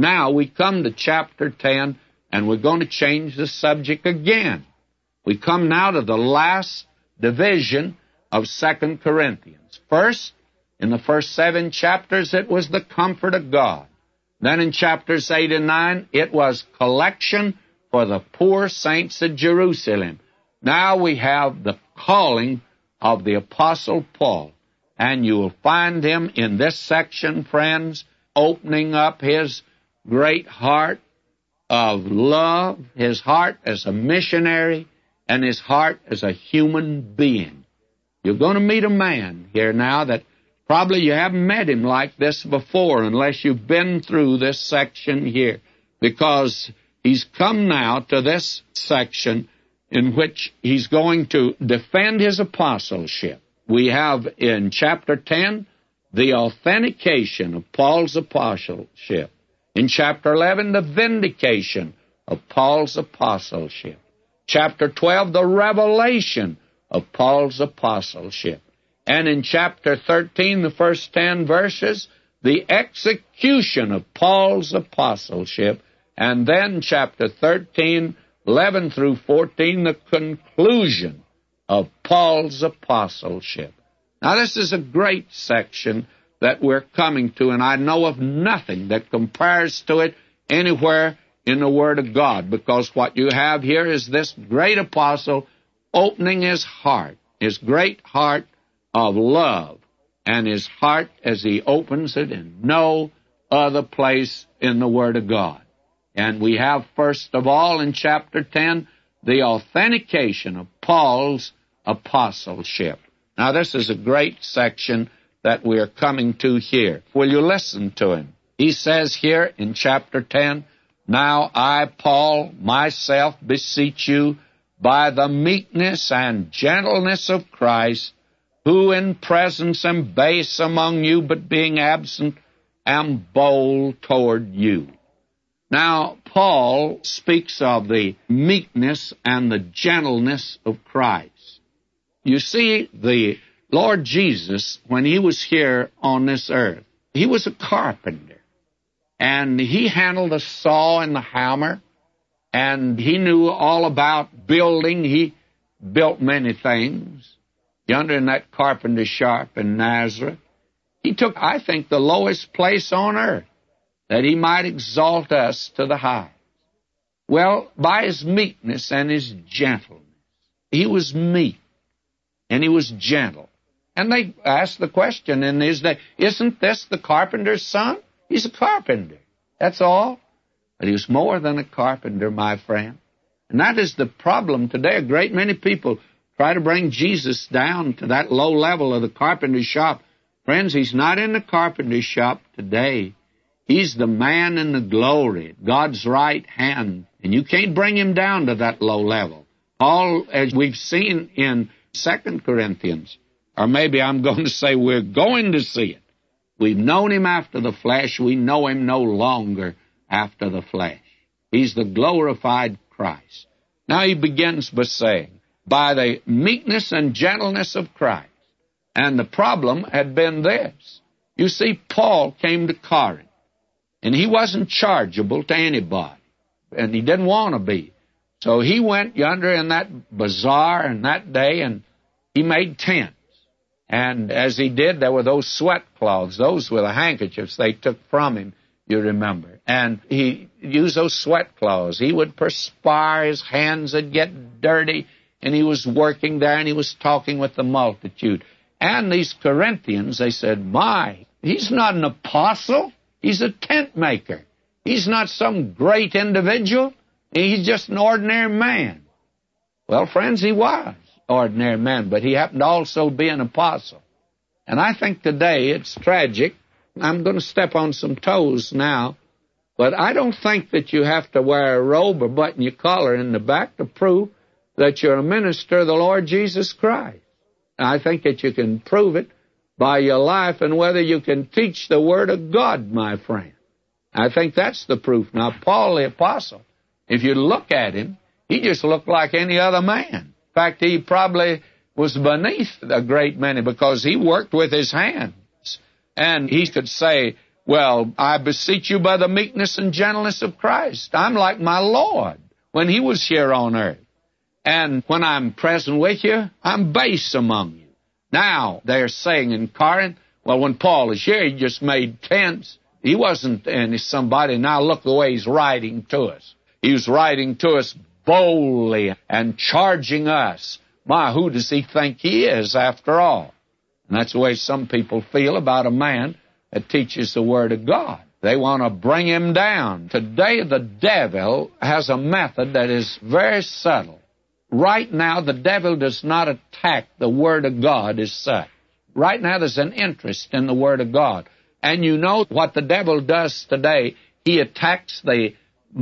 Now we come to chapter 10, and we're going to change the subject again. We come now to the last division of 2 Corinthians. First, in the first 7 chapters, it was the comfort of God. Then in chapters 8 and 9, it was collection for the poor saints at Jerusalem. Now we have the calling of the Apostle Paul. And you will find him in this section, friends, opening up his great heart of love, his heart as a missionary, and his heart as a human being. You're going to meet a man here now that probably you haven't met him like this before unless you've been through this section here, because he's come now to this section in which he's going to defend his apostleship. We have in chapter 10 the authentication of Paul's apostleship. In chapter 11, the vindication of Paul's apostleship. Chapter 12, the revelation of Paul's apostleship. And in chapter 13, the first 10 verses, the execution of Paul's apostleship. And then chapter 13, 11 through 14, the conclusion of Paul's apostleship. Now, this is a great section that we're coming to, and I know of nothing that compares to it anywhere in the Word of God, because what you have here is this great apostle opening his heart, his great heart of love, and his heart as he opens it in no other place in the Word of God. And we have, first of all, in chapter 10, the authentication of Paul's apostleship. Now, this is a great section that we are coming to here. Will you listen to him? He says here in chapter 10, "Now I, Paul, myself beseech you by the meekness and gentleness of Christ, who in presence am base among you, but being absent am bold toward you." Now, Paul speaks of the meekness and the gentleness of Christ. You see, the Lord Jesus, when he was here on this earth, he was a carpenter. And he handled the saw and the hammer, and he knew all about building. He built many things. Yonder in that carpenter shop in Nazareth, he took, I think, the lowest place on earth, that he might exalt us to the highest. Well, by his meekness and his gentleness, he was meek, and he was gentle. And they asked the question in his day, isn't this the carpenter's son? He's a carpenter. That's all. But he was more than a carpenter, my friend. And that is the problem today. A great many people try to bring Jesus down to that low level of the carpenter's shop. Friends, he's not in the carpenter's shop today. He's the man in the glory, God's right hand. And you can't bring him down to that low level. Paul, as we've seen in 2 Corinthians, or maybe I'm going to say we're going to see it. We've known him after the flesh. We know him no longer after the flesh. He's the glorified Christ. Now he begins by saying, by the meekness and gentleness of Christ. And the problem had been this. You see, Paul came to Corinth, and he wasn't chargeable to anybody, and he didn't want to be. So he went yonder in that bazaar in that day, and he made tents. And as he did, there were those sweat cloths. Those were the handkerchiefs they took from him, you remember. And he used those sweat cloths. He would perspire, his hands would get dirty, and he was working there, and he was talking with the multitude. And these Corinthians, they said, my, he's not an apostle. He's a tent maker. He's not some great individual. He's just an ordinary man. Well, friends, he was ordinary man, but he happened to also be an apostle. And I think today it's tragic. I'm going to step on some toes now, but I don't think that you have to wear a robe or button your collar in the back to prove that you're a minister of the Lord Jesus Christ. I think that you can prove it by your life and whether you can teach the Word of God, my friend. I think that's the proof. Now, Paul the apostle, if you look at him, he just looked like any other man. In fact, he probably was beneath a great many because he worked with his hands. And he could say, Well, I beseech you by the meekness and gentleness of Christ. I'm like my Lord when he was here on earth. And when I'm present with you, I'm base among you. Now, they're saying in Corinth, well, when Paul is here, he just made tents. He wasn't somebody. Now look the way he's writing to us. He was writing to us boldly and charging us. My, who does he think he is after all? And that's the way some people feel about a man that teaches the Word of God. They want to bring him down. Today, the devil has a method that is very subtle. Right now, the devil does not attack the Word of God as such. Right now, there's an interest in the Word of God. And you know what the devil does today? He attacks the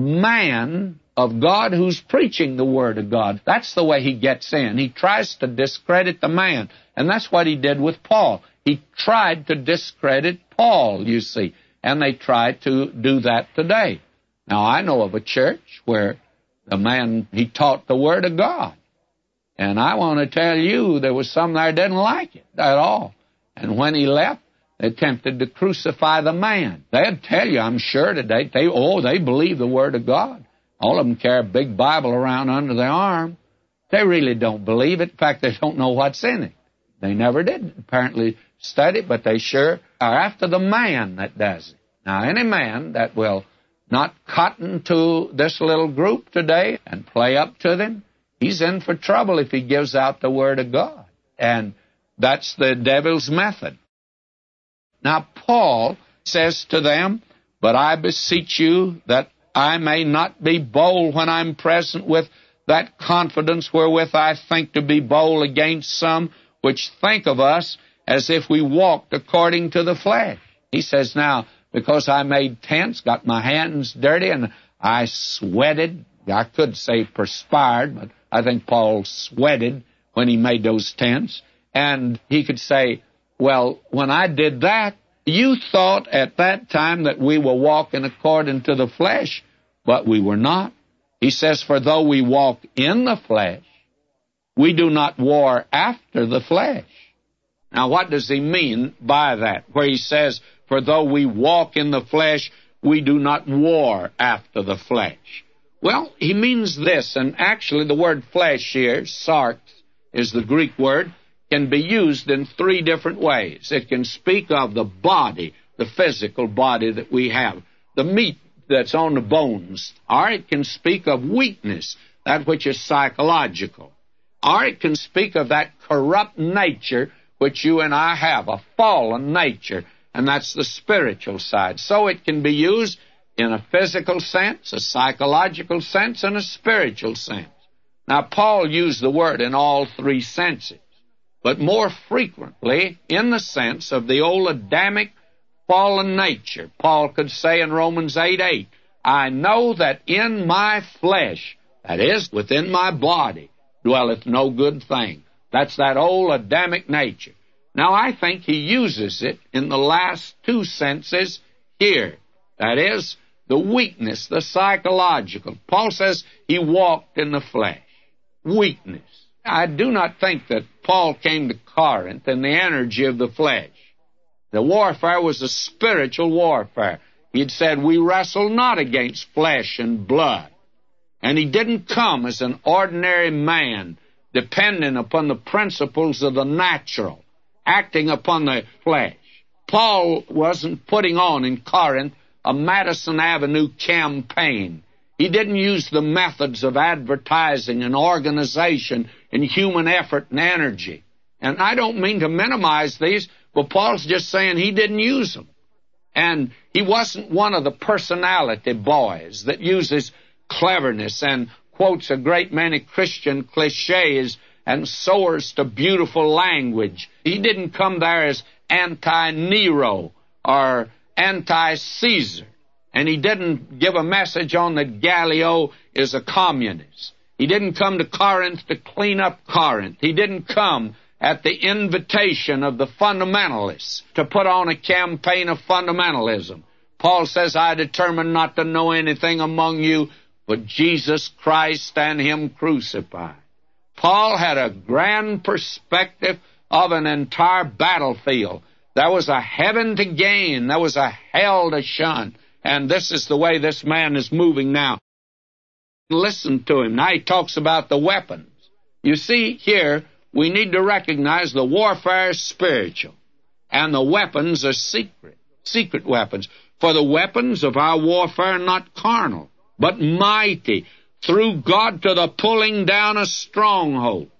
man of God who's preaching the Word of God. That's the way he gets in. He tries to discredit the man. And that's what he did with Paul. He tried to discredit Paul, you see. And they try to do that today. Now, I know of a church where the man, he taught the Word of God. And I want to tell you, there was some there didn't like it at all. And when he left, they attempted to crucify the man. They'd tell you, I'm sure today, they believe the Word of God. All of them carry a big Bible around under their arm. They really don't believe it. In fact, they don't know what's in it. They never did apparently study it, but they sure are after the man that does it. Now, any man that will not cotton to this little group today and play up to them, he's in for trouble if he gives out the Word of God. And that's the devil's method. Now, Paul says to them, but I beseech you that I may not be bold when I'm present with that confidence wherewith I think to be bold against some which think of us as if we walked according to the flesh. He says, now, because I made tents, got my hands dirty, and I sweated. I could say perspired, but I think Paul sweated when he made those tents. And he could say, well, when I did that, you thought at that time that we were walking according to the flesh, but we were not. He says, for though we walk in the flesh, we do not war after the flesh. Now, what does he mean by that? Where he says, for though we walk in the flesh, we do not war after the flesh. Well, he means this, and actually the word flesh here, sarx, is the Greek word, can be used in three different ways. It can speak of the body, the physical body that we have, the meat that's on the bones, or it can speak of weakness, that which is psychological, or it can speak of that corrupt nature which you and I have, a fallen nature, and that's the spiritual side. So it can be used in a physical sense, a psychological sense, and a spiritual sense. Now, Paul used the word in all three senses, but more frequently in the sense of the old Adamic fallen nature. Paul could say in Romans 8:8, I know that in my flesh, that is, within my body, dwelleth no good thing. That's that old Adamic nature. Now, I think he uses it in the last two senses here. That is, the weakness, the psychological. Paul says he walked in the flesh. Weakness. I do not think that Paul came to Corinth in the energy of the flesh. The warfare was a spiritual warfare. He'd said, we wrestle not against flesh and blood. And he didn't come as an ordinary man, dependent upon the principles of the natural, acting upon the flesh. Paul wasn't putting on in Corinth a Madison Avenue campaign. He didn't use the methods of advertising and organization and human effort and energy. And I don't mean to minimize these, but Paul's just saying he didn't use them. And he wasn't one of the personality boys that uses cleverness and quotes a great many Christian cliches and soars to beautiful language. He didn't come there as anti-Nero or anti-Caesar. And he didn't give a message on that Gallio is a communist. He didn't come to Corinth to clean up Corinth. He didn't come at the invitation of the fundamentalists to put on a campaign of fundamentalism. Paul says, I determined not to know anything among you but Jesus Christ and Him crucified. Paul had a grand perspective of an entire battlefield There was a heaven to gain. There was a hell to shun. And this is the way this man is moving now. Listen to him. Now he talks about the weapons. You see, here, we need to recognize the warfare is spiritual, and the weapons are secret weapons. For the weapons of our warfare are not carnal, but mighty, through God to the pulling down of strongholds.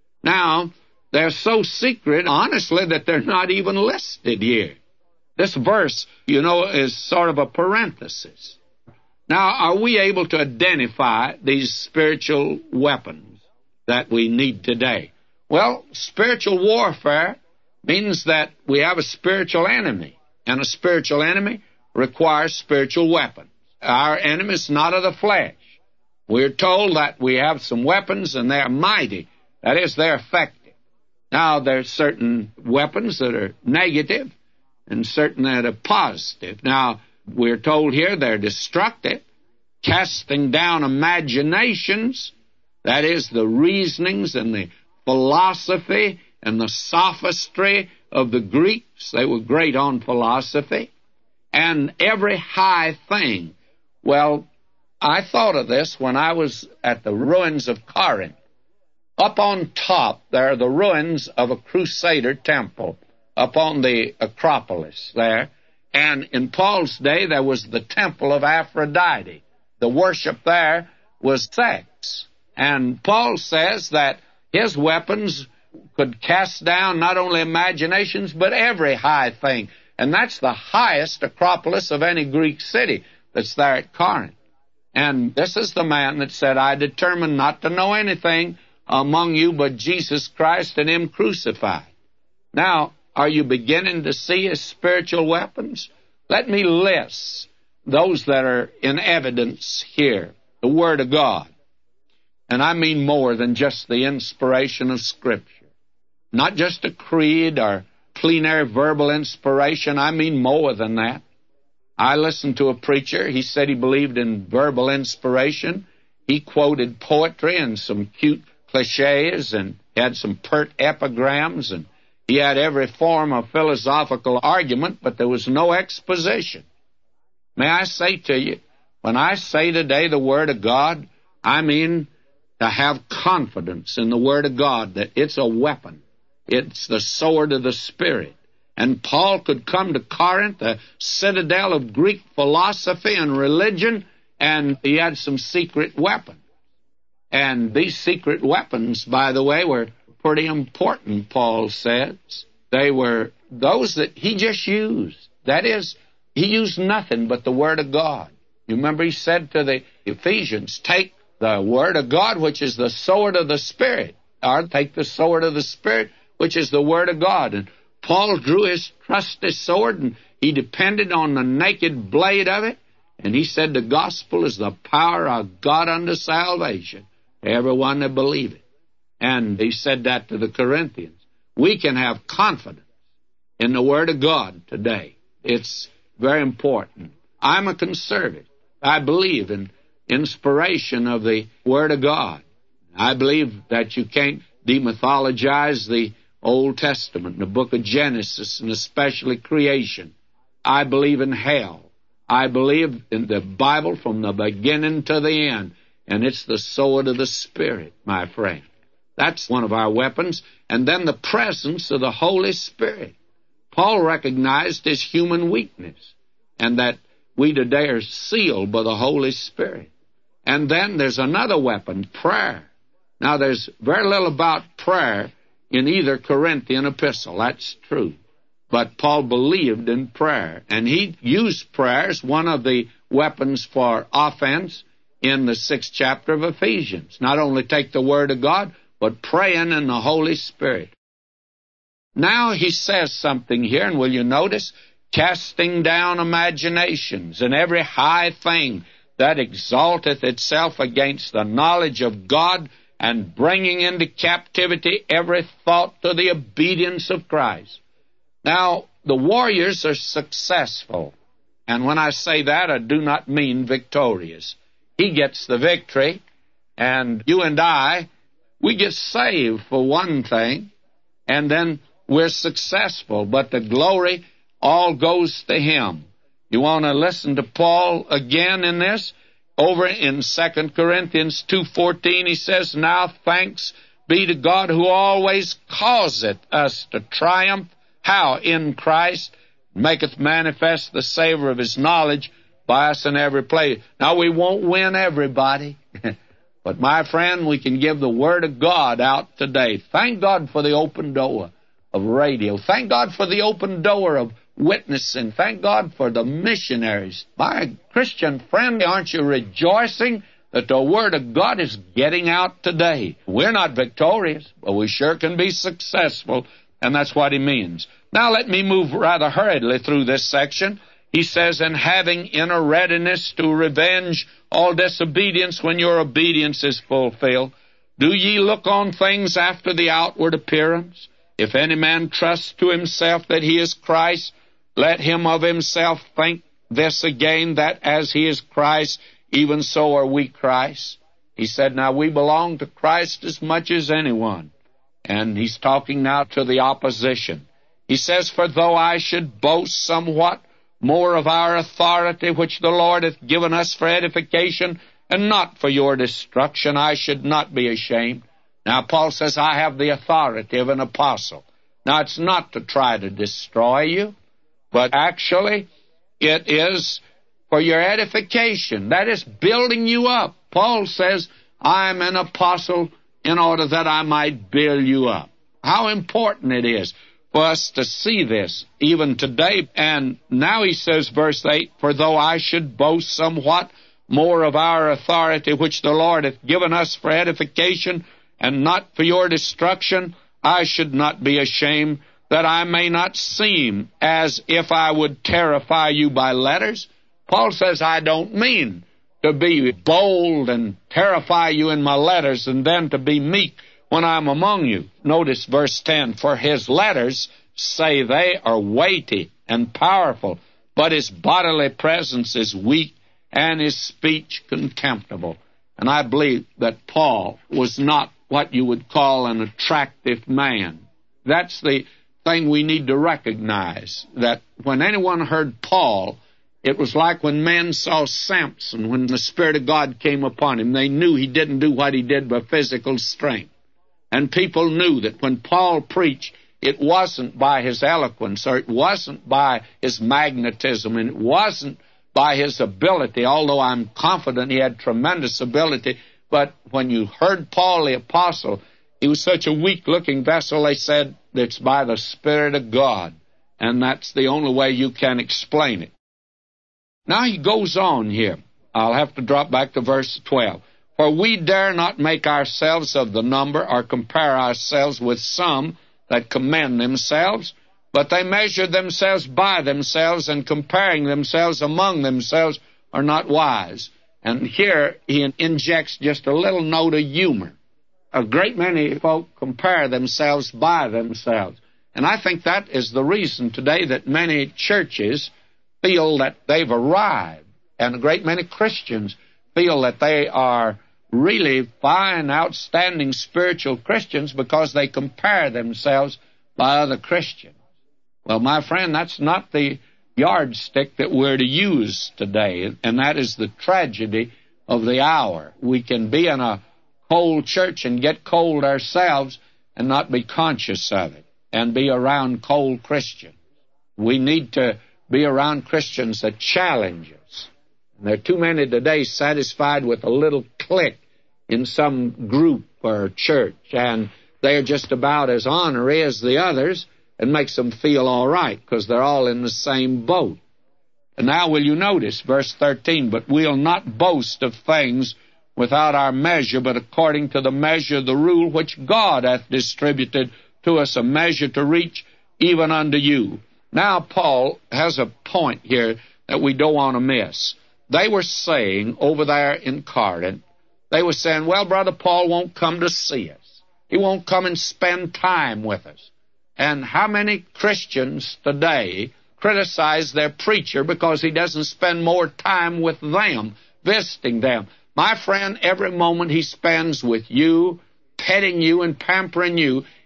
Now, they're so secret, honestly, that they're not even listed here. This verse, is sort of a parenthesis. Now, are we able to identify these spiritual weapons that we need today? Well, spiritual warfare means that we have a spiritual enemy, and a spiritual enemy requires spiritual weapons. Our enemy is not of the flesh. We're told that we have some weapons, and they're mighty. That is, they're effective. Now, there's certain weapons that are negative and certain that are positive. Now, we're told here they're destructive, casting down imaginations, that is, the reasonings and the philosophy and the sophistry of the Greeks. They were great on philosophy. And every high thing. Well, I thought of this when I was at the ruins of Corinth. Up on top, there are the ruins of a Crusader temple up on the Acropolis there. And in Paul's day, there was the temple of Aphrodite. The worship there was sex. And Paul says that his weapons could cast down not only imaginations, but every high thing. And that's the highest Acropolis of any Greek city that's there at Corinth. And this is the man that said, I determined not to know anything among you but Jesus Christ and Him crucified. Now, are you beginning to see His spiritual weapons? Let me list those that are in evidence here. The Word of God. And I mean more than just the inspiration of Scripture. Not just a creed or plenary verbal inspiration. I mean more than that. I listened to a preacher. He said he believed in verbal inspiration. He quoted poetry and some cute cliches and had some pert epigrams, and he had every form of philosophical argument, but there was no exposition. May I say to you, when I say today the Word of God, I mean to have confidence in the Word of God, that it's a weapon. It's the sword of the Spirit. And Paul could come to Corinth, a citadel of Greek philosophy and religion, and he had some secret weapons. And these secret weapons, by the way, were pretty important, Paul says. They were those that he just used. That is, he used nothing but the Word of God. You remember he said to the Ephesians, take the Word of God, which is the sword of the Spirit, or take the sword of the Spirit, which is the Word of God. And Paul drew his trusty sword, and he depended on the naked blade of it, and he said the gospel is the power of God unto salvation to everyone that believe it. And he said that to the Corinthians. We can have confidence in the Word of God today. It's very important. I'm a conservative. I believe in inspiration of the Word of God. I believe that you can't demythologize the Old Testament, the book of Genesis, and especially creation. I believe in hell. I believe in the Bible from the beginning to the end, and it's the sword of the Spirit, my friend. That's one of our weapons. And then the presence of the Holy Spirit. Paul recognized his human weakness, and that we today are sealed by the Holy Spirit. And then there's another weapon, prayer. Now, there's very little about prayer in either Corinthian epistle. That's true. But Paul believed in prayer, and he used prayer as one of the weapons for offense in the 6th chapter of Ephesians. Not only take the Word of God, but praying in the Holy Spirit. Now he says something here, and will you notice? Casting down imaginations and every high thing that exalteth itself against the knowledge of God, and bringing into captivity every thought to the obedience of Christ. Now, the warriors are successful. And when I say that, I do not mean victorious. He gets the victory, and you and I, we get saved for one thing, and then we're successful, but the glory all goes to Him. You want to listen to Paul again in this? Over in 2 Corinthians 2:14, he says, "Now thanks be to God who always causeth us to triumph." How? In Christ, maketh manifest the savor of His knowledge by us in every place. Now, we won't win everybody, but my friend, we can give the Word of God out today. Thank God for the open door of radio. Thank God for the open door of witnessing. Thank God for the missionaries. My Christian friend, aren't you rejoicing that the Word of God is getting out today? We're not victorious, but we sure can be successful, and that's what he means. Now let me move rather hurriedly through this section. He says, "And having inner readiness to revenge all disobedience when your obedience is fulfilled, do ye look on things after the outward appearance? If any man trust to himself that he is Christ, let him of himself think this again, that as he is Christ, even so are we Christ." He said, now we belong to Christ as much as anyone. And he's talking now to the opposition. He says, "For though I should boast somewhat more of our authority, which the Lord hath given us for edification, and not for your destruction, I should not be ashamed." Now, Paul says, I have the authority of an apostle. Now, it's not to try to destroy you, but actually, it is for your edification. That is building you up. Paul says, I'm an apostle in order that I might build you up. How important it is for us to see this even today. And now he says, verse 8, "For though I should boast somewhat more of our authority, which the Lord hath given us for edification, and not for your destruction, I should not be ashamed, that I may not seem as if I would terrify you by letters." Paul says, I don't mean to be bold and terrify you in my letters and then to be meek when I'm among you. Notice verse 10, "For his letters, say they, are weighty and powerful, but his bodily presence is weak and his speech contemptible." And I believe that Paul was not what you would call an attractive man. That's the thing we need to recognize, that when anyone heard Paul, it was like when men saw Samson, when the Spirit of God came upon him. They knew he didn't do what he did by physical strength. And people knew that when Paul preached, it wasn't by his eloquence, or it wasn't by his magnetism, and it wasn't by his ability, although I'm confident he had tremendous ability. But when you heard Paul the apostle, he was such a weak-looking vessel, they said it's by the Spirit of God. And that's the only way you can explain it. Now he goes on here. I'll have to drop back to verse 12. "For we dare not make ourselves of the number, or compare ourselves with some that commend themselves, but they measure themselves by themselves, and comparing themselves among themselves are not wise." And here he injects just a little note of humor. A great many folk compare themselves by themselves. And I think that is the reason today that many churches feel that they've arrived, and a great many Christians feel that they are really fine, outstanding spiritual Christians because they compare themselves by other Christians. Well, my friend, that's not the yardstick that we're to use today, and that is the tragedy of the hour. We can be in a cold church and get cold ourselves and not be conscious of it, and be around cold Christians. We need to be around Christians that challenge us. And there are too many today satisfied with a little clique in some group or church, and they're just about as ornery as the others, and makes them feel all right because they're all in the same boat. And now will you notice verse 13, "But we'll not boast of things without our measure, but according to the measure of the rule which God hath distributed to us, a measure to reach even unto you." Now Paul has a point here that we don't want to miss. They were saying over there in Corinth, they were saying, well, Brother Paul won't come to see us. He won't come and spend time with us. And how many Christians today criticize their preacher because he doesn't spend more time with them, visiting them? My friend, every moment he spends with you, petting you and pampering you,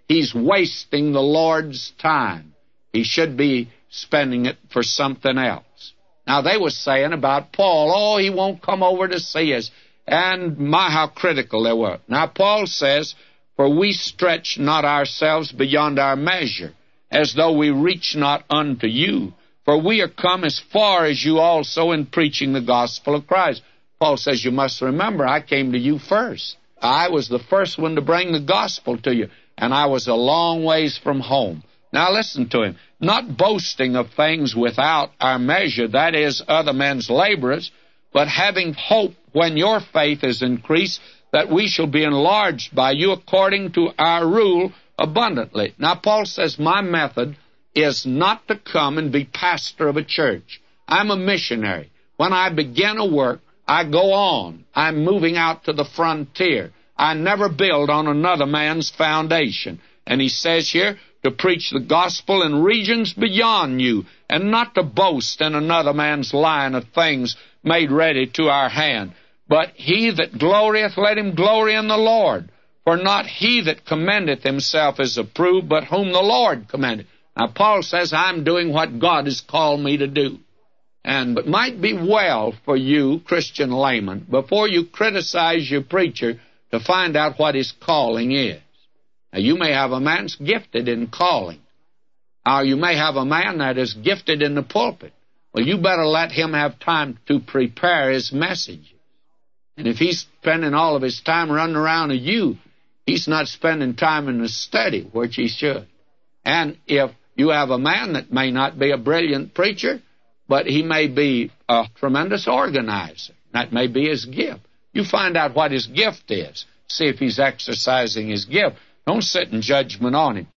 he's wasting the Lord's time. He should be spending it for something else. Now, they were saying about Paul, oh, he won't come over to see us. And my, how critical they were. Now, Paul says, for we stretch not ourselves beyond our measure, as though we reach not unto you. For we are come as far as you also in preaching the gospel of Christ. Paul says, you must remember, I came to you first. I was the first one to bring the gospel to you, and I was a long ways from home. Now listen to him. Not boasting of things without our measure, that is, other men's laborers, but having hope when your faith is increased, that we shall be enlarged by you according to our rule abundantly. Now Paul says, my method is not to come and be pastor of a church. I'm a missionary. When I begin a work, I go on. I'm moving out to the frontier. I never build on another man's foundation. And he says here, to preach the gospel in regions beyond you, and not to boast in another man's line of things made ready to our hand. But he that glorieth, let him glory in the Lord. For not he that commendeth himself is approved, but whom the Lord commendeth. Now, Paul says, I'm doing what God has called me to do. And it might be well for you, Christian layman, before you criticize your preacher, to find out what his calling is. Now, you may have a man that's gifted in calling, or you may have a man that is gifted in the pulpit. Well, you better let him have time to prepare his message. And if he's spending all of his time running around to you, he's not spending time in the study, which he should. And if you have a man that may not be a brilliant preacher, but he may be a tremendous organizer, that may be his gift. You find out what his gift is. See if he's exercising his gift. Don't sit in judgment on him.